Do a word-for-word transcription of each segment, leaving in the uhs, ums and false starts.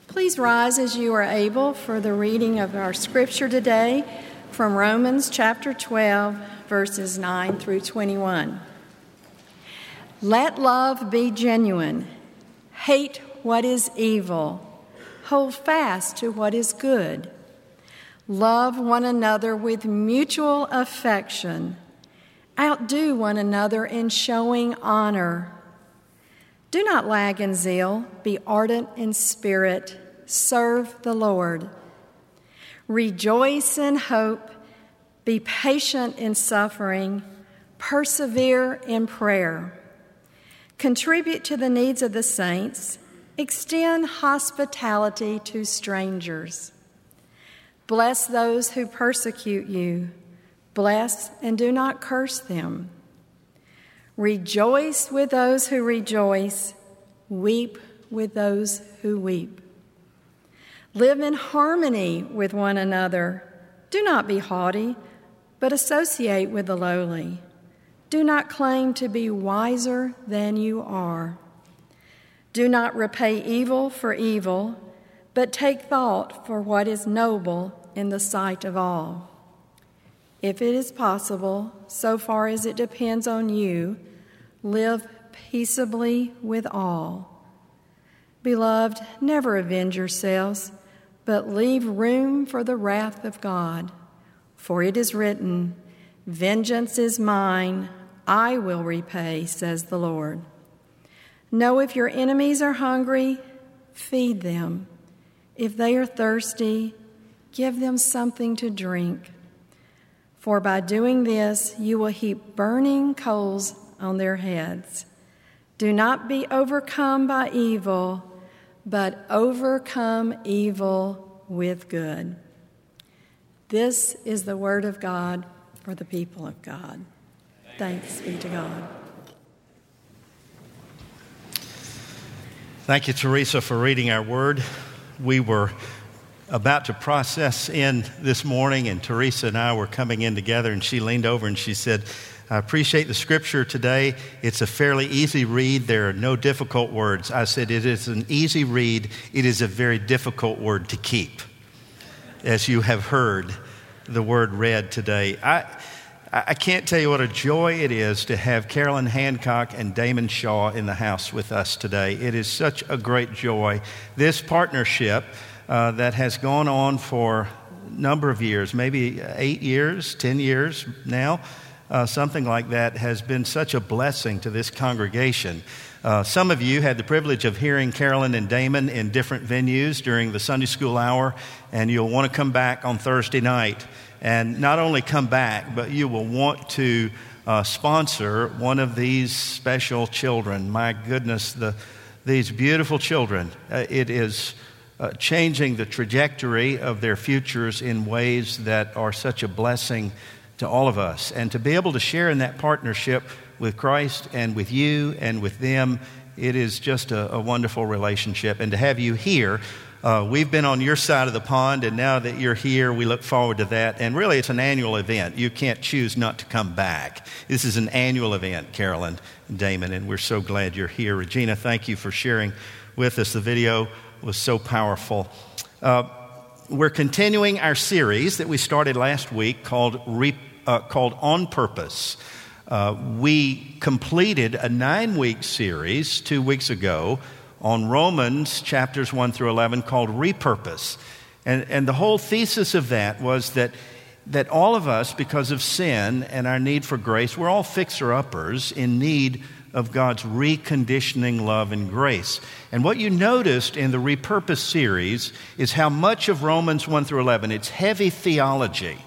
Please rise as you are able for the reading of our scripture today from Romans chapter twelve, verses nine through twenty-one. Let love be genuine. Hate what is evil. Hold fast to what is good. Love one another with mutual affection. Outdo one another in showing honor. Do not lag in zeal. Be ardent in spirit. Serve the Lord. Rejoice in hope. Be patient in suffering. Persevere in prayer. Contribute to the needs of the saints. Extend hospitality to strangers. Bless those who persecute you. Bless and do not curse them. Rejoice with those who rejoice. Weep with those who weep. Live in harmony with one another. Do not be haughty, but associate with the lowly. Do not claim to be wiser than you are. Do not repay evil for evil, but take thought for what is noble in the sight of all. If it is possible, so far as it depends on you, live peaceably with all. Beloved, never avenge yourselves, but leave room for the wrath of God. For it is written, "Vengeance is mine, I will repay," says the Lord. Know if your enemies are hungry, feed them. If they are thirsty, give them something to drink. For by doing this, you will heap burning coals on their heads. Do not be overcome by evil, but overcome evil with good. This is the word of God for the people of God. Thanks be to God. Thank you, Teresa, for reading our word. We were about to process in this morning, and Teresa and I were coming in together, and she leaned over and she said, "I appreciate the scripture today. It's a fairly easy read. There are no difficult words." I said, "It is an easy read. It is a very difficult word to keep," as you have heard the word read today. I I can't tell you what a joy it is to have Carolyn Hancock and Damon Shaw in the house with us today. It is such a great joy. This partnership uh, that has gone on for a number of years, maybe eight years, ten years now, uh, something like that, has been such a blessing to this congregation. Uh, some of you had the privilege of hearing Carolyn and Damon in different venues during the Sunday school hour, and you'll want to come back on Thursday night. And not only come back, but you will want to uh, sponsor one of these special children. My goodness, the, these beautiful children. Uh, it is uh, changing the trajectory of their futures in ways that are such a blessing to all of us. And to be able to share in that partnership with Christ and with you and with them, it is just a, a wonderful relationship. And to have you here, Uh, we've been on your side of the pond, and now that you're here, we look forward to that. And really, it's an annual event. You can't choose not to come back. This is an annual event, Carolyn and Damon, and we're so glad you're here. Regina, thank you for sharing with us. The video was so powerful. Uh, we're continuing our series that we started last week called, Re- uh, called On Purpose. Uh, we completed a nine-week series two weeks ago on Romans chapters one through eleven called Repurpose. And, and the whole thesis of that was that, that all of us, because of sin and our need for grace, we're all fixer-uppers in need of God's reconditioning love and grace. And what you noticed in the Repurpose series is how much of Romans one through eleven, it's heavy theology.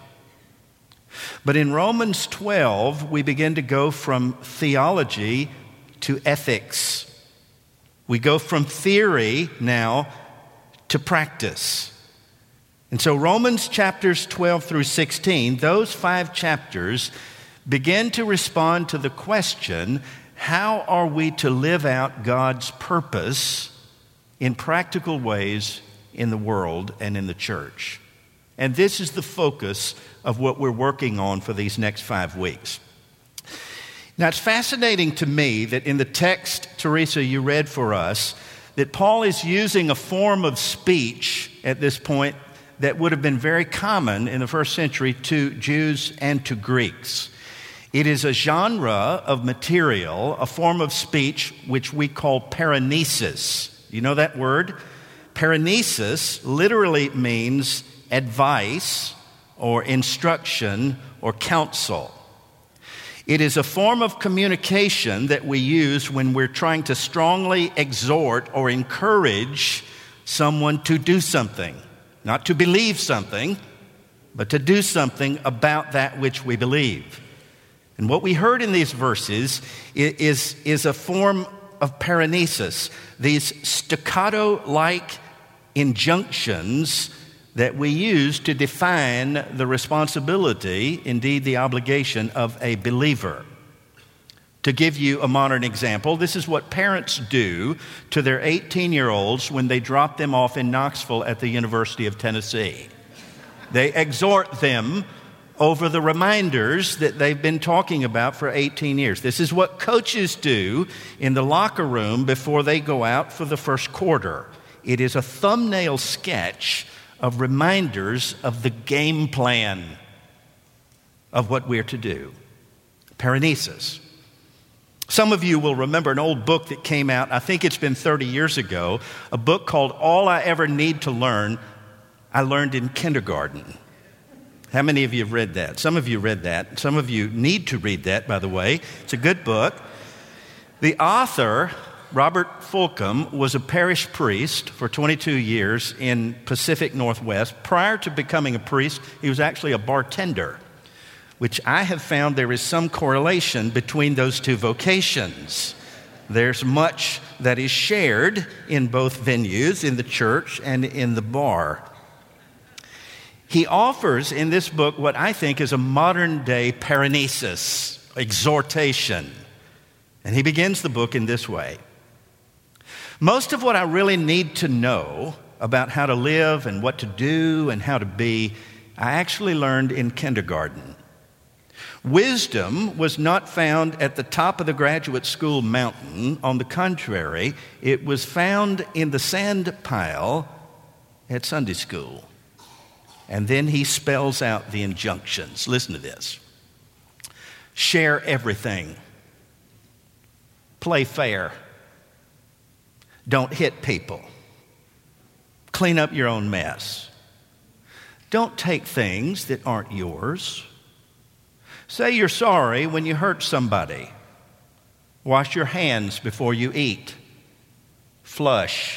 But in Romans twelve, we begin to go from theology to ethics. We go from theory now to practice. And so Romans chapters twelve through sixteen, those five chapters begin to respond to the question, how are we to live out God's purpose in practical ways in the world and in the church? And this is the focus of what we're working on for these next five weeks. Now, it's fascinating to me that in the text, Teresa, you read for us, that Paul is using a form of speech at this point that would have been very common in the first century to Jews and to Greeks. It is a genre of material, a form of speech which we call paranesis. You know that word? Paranesis literally means advice or instruction or counsel. It is a form of communication that we use when we're trying to strongly exhort or encourage someone to do something. Not to believe something, but to do something about that which we believe. And what we heard in these verses is, is a form of paranesis, these staccato-like injunctions that we use to define the responsibility, indeed the obligation, of a believer. To give you a modern example, this is what parents do to their eighteen-year-olds when they drop them off in Knoxville at the University of Tennessee. They exhort them over the reminders that they've been talking about for eighteen years. This is what coaches do in the locker room before they go out for the first quarter. It is a thumbnail sketch of reminders of the game plan of what we're to do. Paranesis. Some of you will remember an old book that came out, I think it's been thirty years ago, a book called All I Ever Need to Learn, I Learned in Kindergarten. How many of you have read that? Some of you read that. Some of you need to read that, by the way. It's a good book. The author, Robert Fulcum, was a parish priest for twenty-two years in Pacific Northwest. Prior to becoming a priest, he was actually a bartender, which I have found there is some correlation between those two vocations. There's much that is shared in both venues, in the church and in the bar. He offers in this book what I think is a modern-day paranesis, exhortation. And he begins the book in this way. Most of what I really need to know about how to live and what to do and how to be, I actually learned in kindergarten. Wisdom was not found at the top of the graduate school mountain. On the contrary, it was found in the sand pile at Sunday school. And then he spells out the injunctions. Listen to this. Share everything. Play fair. Don't hit people. Clean up your own mess. Don't take things that aren't yours. Say you're sorry when you hurt somebody. Wash your hands before you eat. Flush.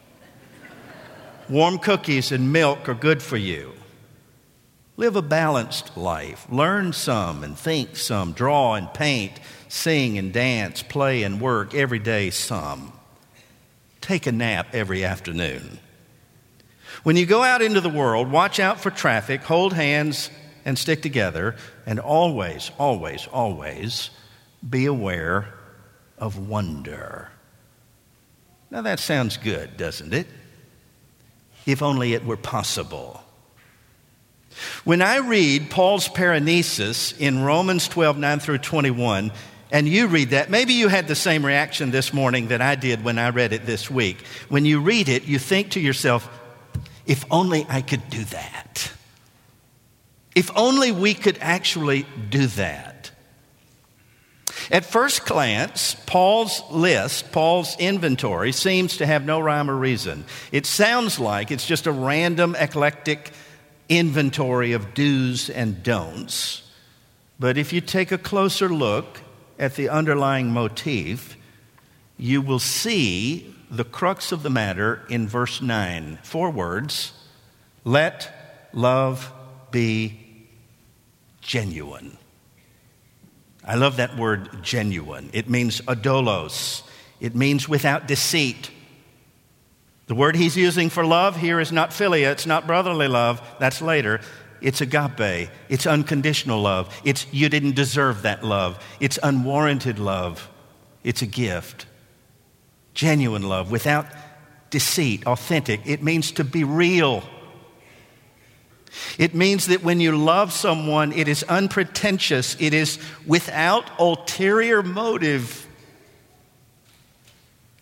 Warm cookies and milk are good for you. Live a balanced life. Learn some and think some. Draw and paint. Sing and dance. Play and work every day some. Take a nap every afternoon. When you go out into the world, watch out for traffic, hold hands and stick together, and always, always, always be aware of wonder. Now that sounds good, doesn't it? If only it were possible. When I read Paul's paranesis in Romans twelve, nine through twenty-one, and you read that, maybe you had the same reaction this morning that I did when I read it this week. When you read it, you think to yourself, if only I could do that. If only we could actually do that. At first glance, Paul's list, Paul's inventory, seems to have no rhyme or reason. It sounds like it's just a random, eclectic inventory of do's and don'ts. But if you take a closer look at the underlying motif, you will see the crux of the matter in verse nine. Four words: let love be genuine. I love that word genuine. It means adolos. It means without deceit. The word he's using for love here is not philia. It's not brotherly love. That's later. It's agape. It's unconditional love. It's you didn't deserve that love. It's unwarranted love. It's a gift. Genuine love without deceit, authentic. It means to be real. It means that when you love someone, it is unpretentious. It is without ulterior motive.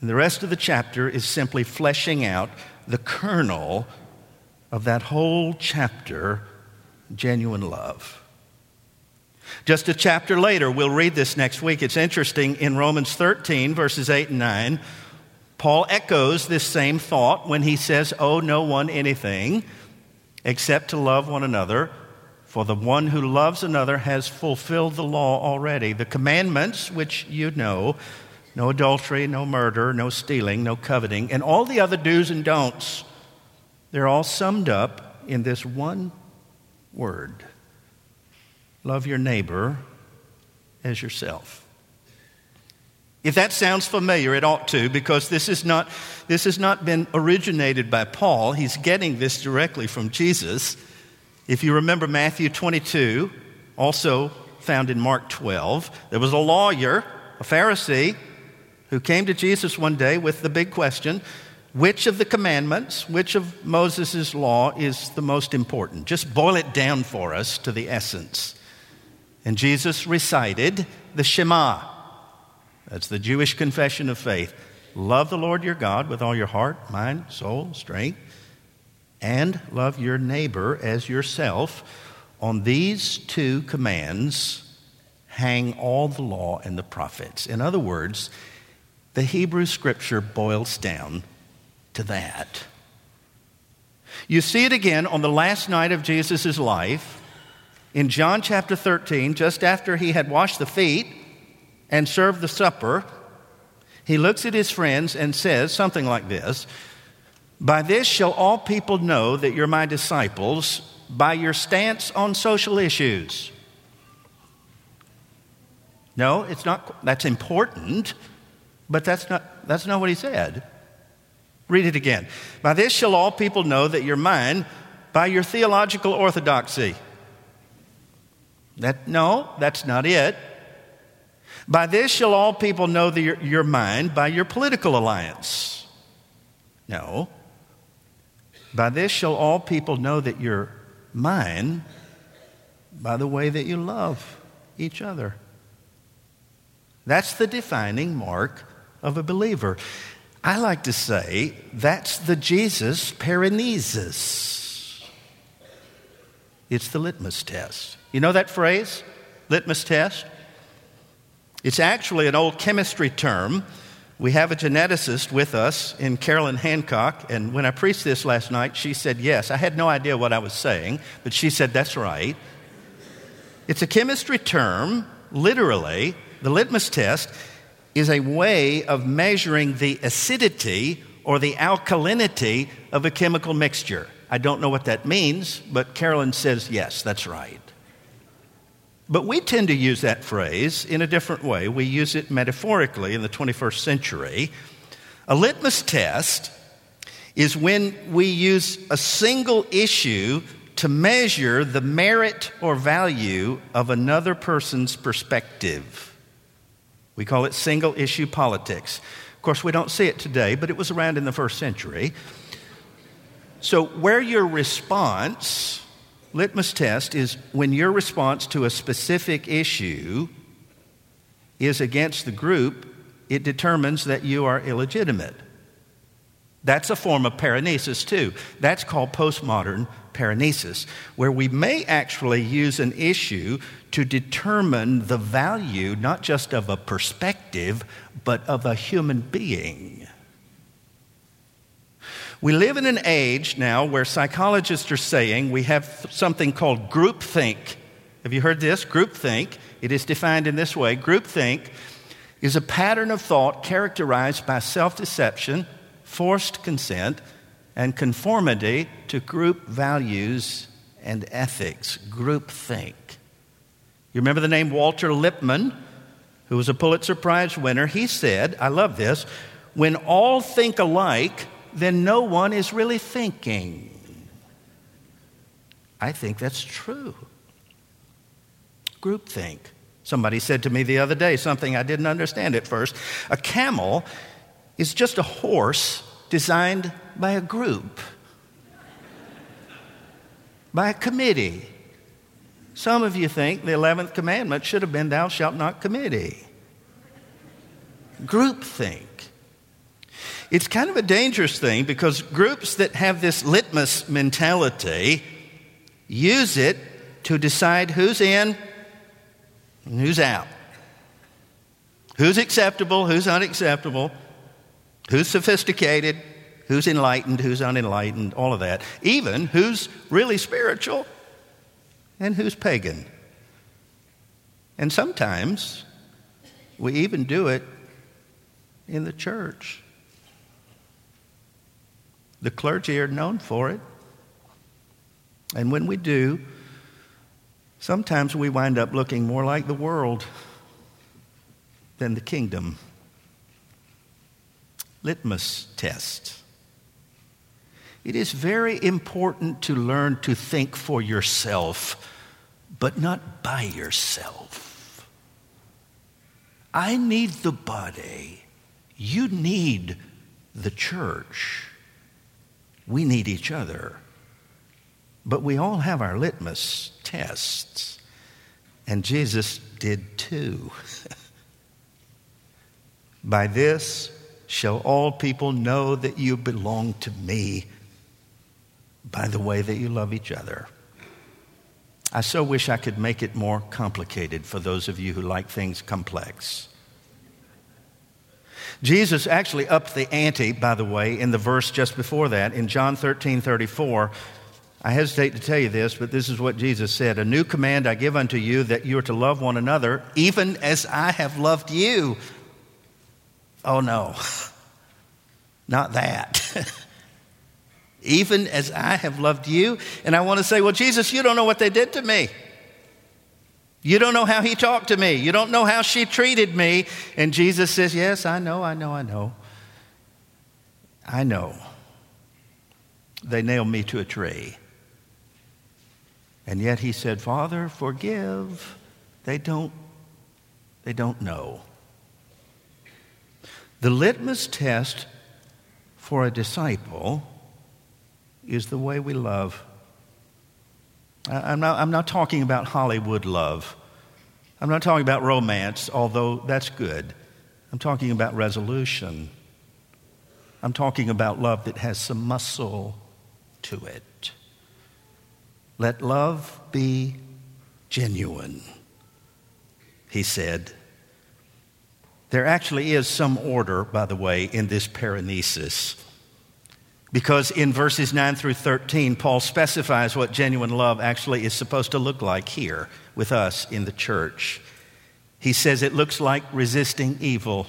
And the rest of the chapter is simply fleshing out the kernel of that whole chapter, genuine love. Just a chapter later, we'll read this next week. It's interesting, in Romans thirteen, verses eight and nine, Paul echoes this same thought when he says, "Owe no one anything except to love one another, for the one who loves another has fulfilled the law already." The commandments, which you know, no adultery, no murder, no stealing, no coveting, and all the other do's and don'ts, they're all summed up in this one word: love your neighbor as yourself. If that sounds familiar, it ought to, because this is not this has not been originated by Paul. He's getting this directly from Jesus. If you remember Matthew twenty-two, also found in Mark twelve, there was a lawyer, a Pharisee, who came to Jesus one day with the big question: which of the commandments, which of Moses' law is the most important? Just boil it down for us to the essence. And Jesus recited the Shema. That's the Jewish confession of faith. Love the Lord your God with all your heart, mind, soul, strength, and love your neighbor as yourself. On these two commands hang all the law and the prophets. In other words, the Hebrew scripture boils down to that. You see it again on the last night of Jesus' life in John chapter thirteen, just after he had washed the feet and served the supper. He looks at his friends and says something like this: "By this shall all people know that you're my disciples, by your stance on social issues." No, it's not. That's important, but that's not, that's not what he said. Read it again. "By this shall all people know that you're mine, by your theological orthodoxy." That, no, that's not it. "By this shall all people know that you're, you're mine, by your political alliance." No. "By this shall all people know that you're mine, by the way that you love each other." That's the defining mark of a believer. I like to say that's the Jesus paranesis. It's the litmus test. You know that phrase, litmus test? It's actually an old chemistry term. We have a geneticist with us in Carolyn Hancock, and when I preached this last night, she said yes. I had no idea what I was saying, but she said that's right. It's a chemistry term, literally. The litmus test is a way of measuring the acidity or the alkalinity of a chemical mixture. I don't know what that means, but Carolyn says yes, that's right. But we tend to use that phrase in a different way. We use it metaphorically in the twenty-first century. A litmus test is when we use a single issue to measure the merit or value of another person's perspective. We call it single issue politics. Of course, we don't see it today, but it was around in the first century. So where your response, litmus test, is when your response to a specific issue is against the group, it determines that you are illegitimate. That's a form of paranesis too. That's called postmodern paranesis, where we may actually use an issue to determine the value not just of a perspective, but of a human being. We live in an age now where psychologists are saying we have something called groupthink. Have you heard this? Groupthink. It is defined in this way. Groupthink is a pattern of thought characterized by self-deception, forced consent, and conformity to group values and ethics. Groupthink. You remember the name Walter Lippmann, who was a Pulitzer Prize winner? He said, I love this, "When all think alike, then no one is really thinking." I think that's true. Groupthink. Somebody said to me the other day something I didn't understand at first. A camel is just a horse designed by a group, by a committee. Some of you think the eleventh commandment should have been thou shalt not commit. Groupthink. it's kind of a dangerous thing because groups that have this litmus mentality use it to decide who's in and who's out. Who's acceptable, who's unacceptable, who's sophisticated, who's enlightened, who's unenlightened, all of that. Even who's really spiritual and who's pagan. And sometimes we even do it in the church. The clergy are known for it. And when we do, sometimes we wind up looking more like the world than the kingdom. Litmus test. It is very important to learn to think for yourself, but not by yourself. I need the body. You need the church. We need each other. But we all have our litmus tests. And Jesus did too. By this shall all people know that you belong to me, by the way that you love each other. I so wish I could make it more complicated for those of you who like things complex. Jesus actually upped the ante, by the way, in the verse just before that, in John thirteen thirty-four. I hesitate to tell you this, but this is what Jesus said. A new command I give unto you, that you are to love one another, even as I have loved you. Oh no, not that. Even as I have loved you. And I want to say, well, Jesus, you don't know what they did to me. You don't know how he talked to me. You don't know how she treated me. And Jesus says, yes, I know, I know, I know. I know. They nailed me to a tree. And yet he said, Father, forgive. They don't, they don't know. The litmus test for a disciple is the way we love. I'm not, I'm not talking about Hollywood love. I'm not talking about romance, although that's good. I'm talking about resolution. I'm talking about love that has some muscle to it. Let love be genuine, he said. There actually is some order, by the way, in this paranesis. Because in verses nine through thirteen, Paul specifies what genuine love actually is supposed to look like here with us in the church. He says it looks like resisting evil.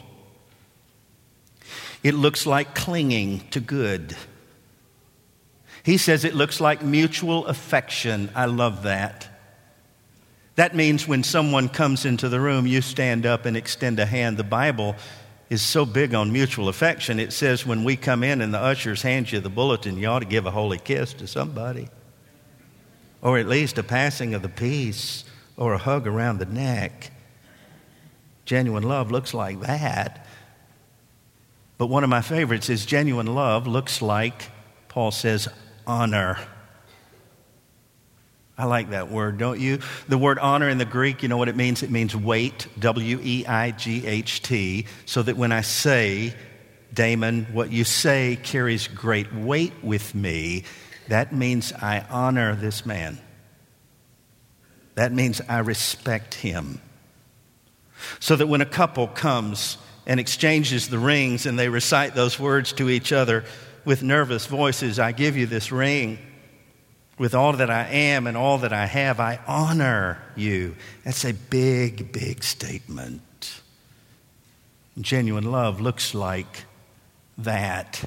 It looks like clinging to good. He says it looks like mutual affection. I love that. That means when someone comes into the room, you stand up and extend a hand. The Bible is so big on mutual affection. It says when we come in and the ushers hand you the bulletin, you ought to give a holy kiss to somebody. Or at least a passing of the peace or a hug around the neck. Genuine love looks like that. But one of my favorites is genuine love looks like, Paul says, honor. I like that word, don't you? The word honor in the Greek, you know what it means? It means weight, W E I G H T, so that when I say, Damon, what you say carries great weight with me, that means I honor this man. That means I respect him. So that when a couple comes and exchanges the rings and they recite those words to each other with nervous voices, I give you this ring. With all that I am and all that I have, I honor you. That's a big, big statement. Genuine love looks like that.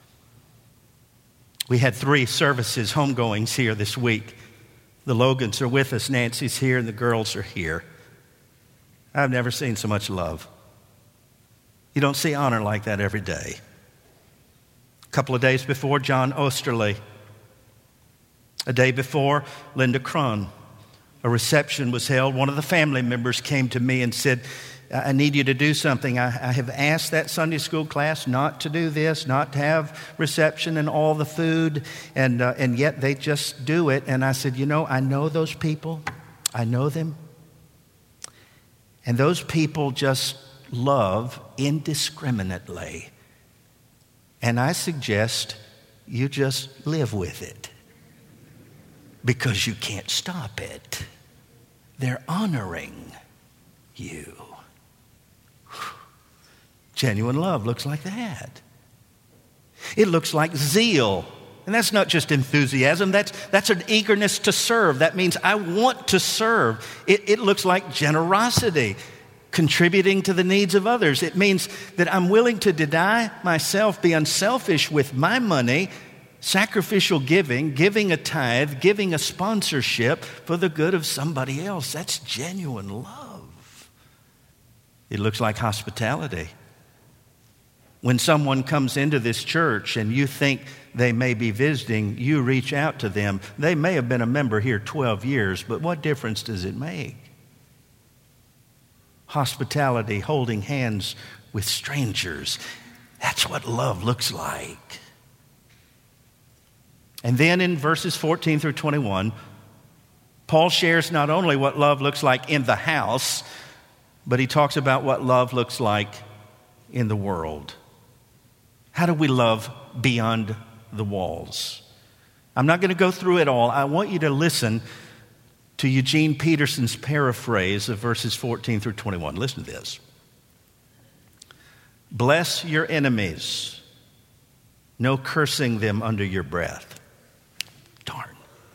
We had three services, homegoings here this week. The Logans are with us. Nancy's here and the girls are here. I've never seen so much love. You don't see honor like that every day. A couple of days before, John Osterley. A day before, Linda Cron. A reception was held. One of the family members came to me and said, I need you to do something. I, I have asked that Sunday school class not to do this, not to have reception and all the food, and uh, and yet they just do it. And I said, you know, I know those people. I know them. And those people just love indiscriminately. And I suggest you just live with it because you can't stop it. They're honoring you. Genuine love looks like that. It looks like zeal. And that's not just enthusiasm. That's, that's an eagerness to serve. That means I want to serve. It, it looks like generosity, contributing to the needs of others. It means that I'm willing to deny myself, be unselfish with my money, sacrificial giving, giving a tithe, giving a sponsorship for the good of somebody else. That's genuine love. It looks like hospitality. When someone comes into this church and you think they may be visiting, you reach out to them. They may have been a member here twelve years, but what difference does it make? Hospitality, holding hands with strangers. That's what love looks like. And then in verses fourteen through twenty-one, Paul shares not only what love looks like in the house, but he talks about what love looks like in the world. How do we love beyond the walls? I'm not going to go through it all. I want you to listen to Eugene Peterson's paraphrase of verses fourteen through twenty-one. Listen to this. Bless your enemies, no cursing them under your breath. Darn.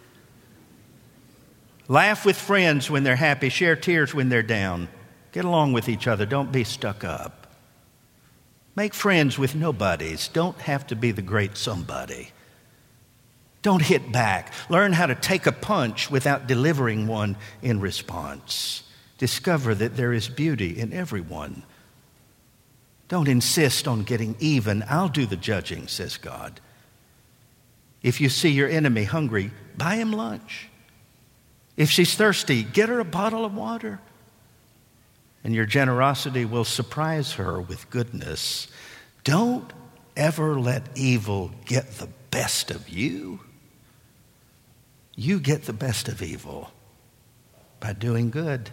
Laugh with friends when they're happy. Share tears when they're down. Get along with each other. Don't be stuck up. Make friends with nobodies. Don't have to be the great somebody. Don't hit back. Learn how to take a punch without delivering one in response. Discover that there is beauty in everyone. Don't insist on getting even. I'll do the judging, says God. If you see your enemy hungry, buy him lunch. If she's thirsty, get her a bottle of water. And your generosity will surprise her with goodness. Don't ever let evil get the best of you. You get the best of evil by doing good.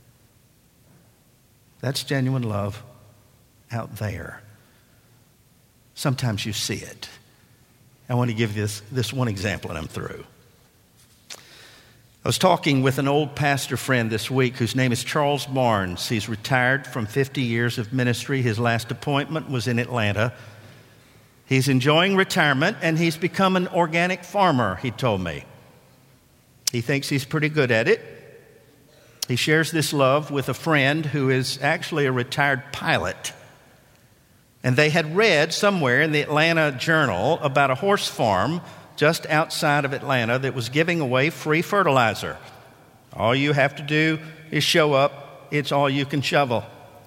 That's genuine love out there. Sometimes you see it. I want to give you this, this one example and I'm through. I was talking with an old pastor friend this week whose name is Charles Barnes. He's retired from fifty years of ministry. His last appointment was in Atlanta. He's enjoying retirement and he's become an organic farmer, he told me. He thinks he's pretty good at it. He shares this love with a friend who is actually a retired pilot. And they had read somewhere in the Atlanta Journal about a horse farm just outside of Atlanta that was giving away free fertilizer. All you have to do is show up. It's all you can shovel.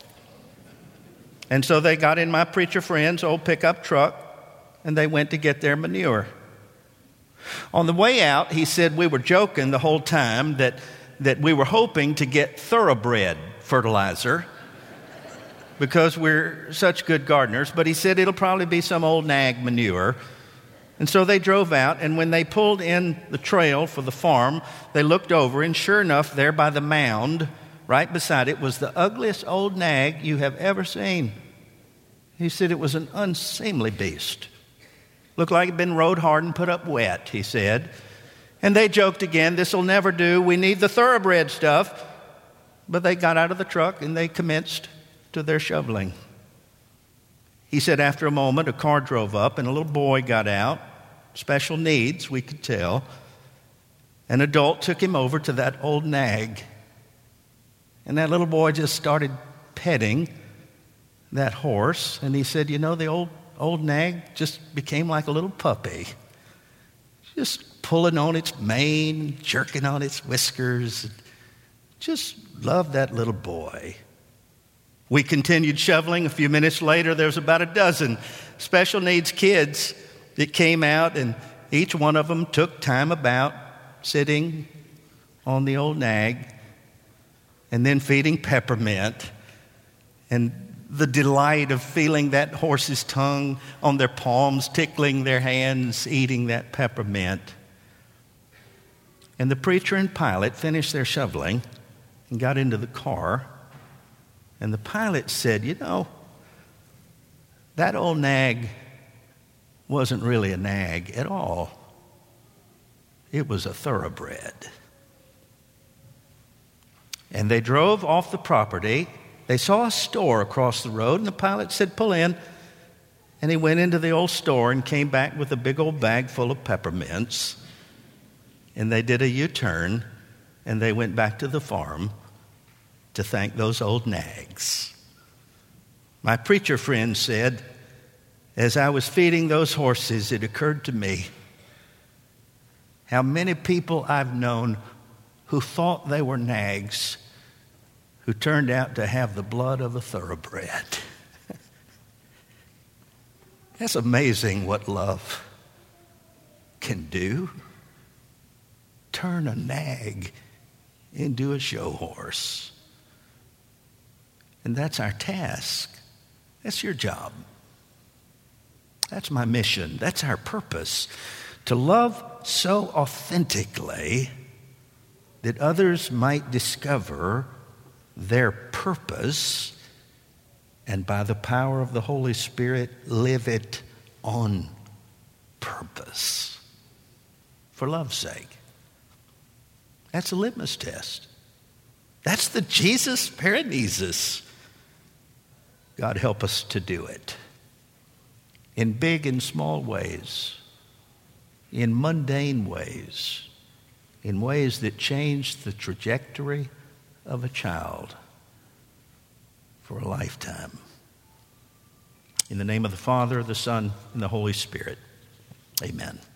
And so they got in my preacher friend's old pickup truck and they went to get their manure. On the way out, he said we were joking the whole time that, that we were hoping to get thoroughbred fertilizer because we're such good gardeners. But he said it'll probably be some old nag manure. And so they drove out, and when they pulled in the trail for the farm, they looked over, and sure enough, there by the mound, right beside it, was the ugliest old nag you have ever seen. He said it was an unseemly beast. Looked like it had been rode hard and put up wet, he said. And they joked again, this'll never do, we need the thoroughbred stuff. But they got out of the truck, and they commenced to their shoveling. He said after a moment, a car drove up, and a little boy got out. Special needs, we could tell. An adult took him over to that old nag. And that little boy just started petting that horse. And he said, you know, the old, old nag just became like a little puppy. Just pulling on its mane, jerking on its whiskers. Just loved that little boy. We continued shoveling. A few minutes later, there was about a dozen special needs kids that came out, and each one of them took time about sitting on the old nag and then feeding peppermint, and the delight of feeling that horse's tongue on their palms, tickling their hands, eating that peppermint. And the preacher and pilot finished their shoveling and got into the car. And the pilot said, you know, that old nag wasn't really a nag at all. It was a thoroughbred. And they drove off the property. They saw a store across the road, and the pilot said, pull in. And he went into the old store and came back with a big old bag full of peppermints. And they did a U-turn, and they went back to the farm to thank those old nags. My preacher friend said, as I was feeding those horses, it occurred to me how many people I've known who thought they were nags who turned out to have the blood of a thoroughbred. That's amazing what love can do. Turn a nag into a show horse. And that's our task. That's your job. That's my mission. That's our purpose. To love so authentically that others might discover their purpose and by the power of the Holy Spirit live it on purpose for love's sake. That's a litmus test. That's the Jesus paranesis. God help us to do it in big and small ways, in mundane ways, in ways that change the trajectory of a child for a lifetime. In the name of the Father, the Son, and the Holy Spirit, amen.